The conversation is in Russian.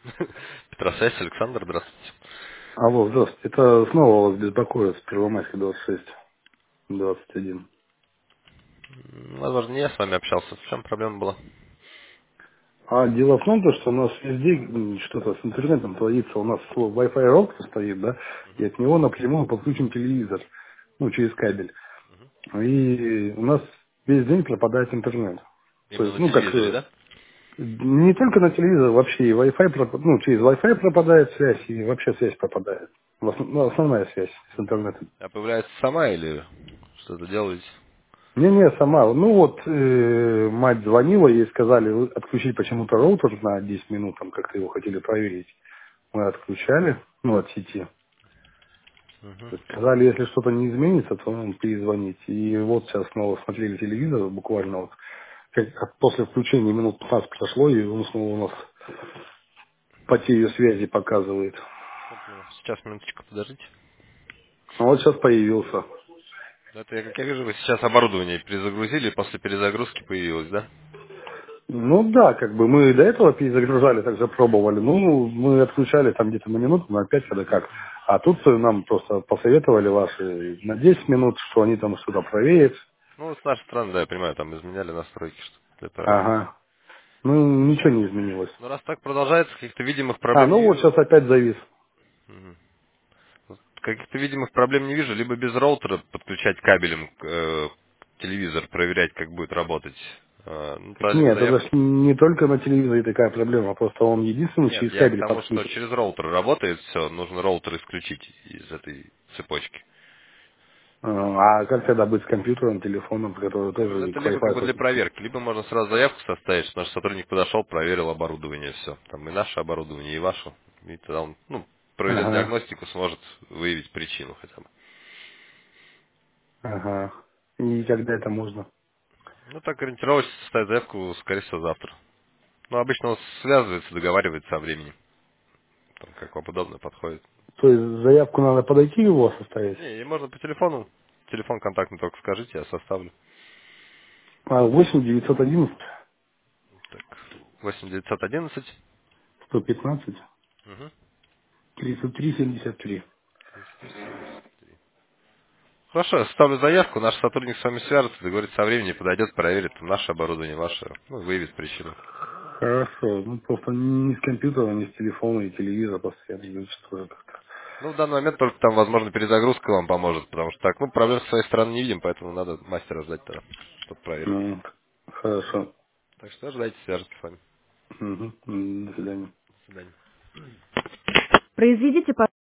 Петросвязь, Александр, здравствуйте. Алло, здравствуйте. Это снова вас беспокоит с Первомайской 26-21. Возможно, не я с вами общался. В чем проблема была? А дело в том, то, что у нас везде что-то с интернетом творится. У нас Wi-Fi роутер стоит, да, и от него напрямую подключен телевизор, ну, через кабель. И у нас весь день пропадает интернет. То Именно есть, на ну, как телевизоре, да? не только на телевизор, вообще и Wi-Fi, ну, через Wi-Fi пропадает связь, и вообще связь пропадает. Ну, основная связь с интернетом. А появляется сама или что-то делаете? Не-не, сама. Ну вот, мать звонила, ей сказали отключить почему-то роутер на 10 минут, там как-то его хотели проверить. Мы отключали, ну, от сети. Мгм. Сказали, если что-то не изменится, то нам перезвонить. И вот сейчас снова смотрели телевизор, буквально вот, после включения минут 15 прошло, и он снова у нас потерю связи показывает. Я понял. Сейчас, минуточку, подождите. А вот сейчас появился. Это, как я вижу, вы сейчас оборудование перезагрузили, и после перезагрузки появилось, да? Ну да, как бы мы до этого перезагружали, также пробовали. Ну, мы отключали там где-то на минуту, на 5 когда как. А тут нам просто посоветовали ваши на 10 минут, что они там что-то проверят. Ну, с нашей стороны, да, я понимаю, там изменяли настройки что для проверки. Ага. Ну, ничего не изменилось. Но раз так продолжается, каких-то видимых А, проблем не ну вот вижу. сейчас опять завис. Мгм. Вот каких-то видимых проблем не вижу. Либо без роутера подключать кабелем телевизор, проверять, как будет работать. Ну, Так либо нет, это заявку. ж не только на телевизоре такая проблема, просто он единственный Нет, через я к кабель тому, что подключен. через роутер работает все, нужно роутер исключить из этой цепочки. А как тогда быть с компьютером, телефоном, который тоже Это к либо как Wi-Fi бы для подключен? проверки, либо можно сразу заявку составить, что наш сотрудник подошел, проверил оборудование, все. Там и наше оборудование, и ваше. И тогда он, проведет Ага, диагностику, сможет выявить причину хотя бы. ага. И когда это можно? Ну, так ориентировочно составить заявку, скорее всего, завтра. Ну, обычно он связывается, договаривается о времени. Там, как вам удобно подходит. То есть заявку надо подойти его составить? Не, и можно по телефону. Телефон контактный только скажите, я составлю. А 8 911 Так, 8911. 115 Угу. 33 73. 3373. Хорошо, я составлю заявку, наш сотрудник с вами свяжется, договорится о времени, подойдет, проверит наше оборудование, ваше, выявит причину. Хорошо. Ну просто ни с компьютера, ни с телефона и телевизора постоянно идет что-то как-то. Ну, в данный момент только там, возможно, перезагрузка вам поможет, потому что так, проблем с своей стороны не видим, поэтому надо мастера ждать тогда, чтобы проверить. Ну, хорошо. Так что ждайте, свяжется с вами. Угу. До свидания. До свидания. Произведите,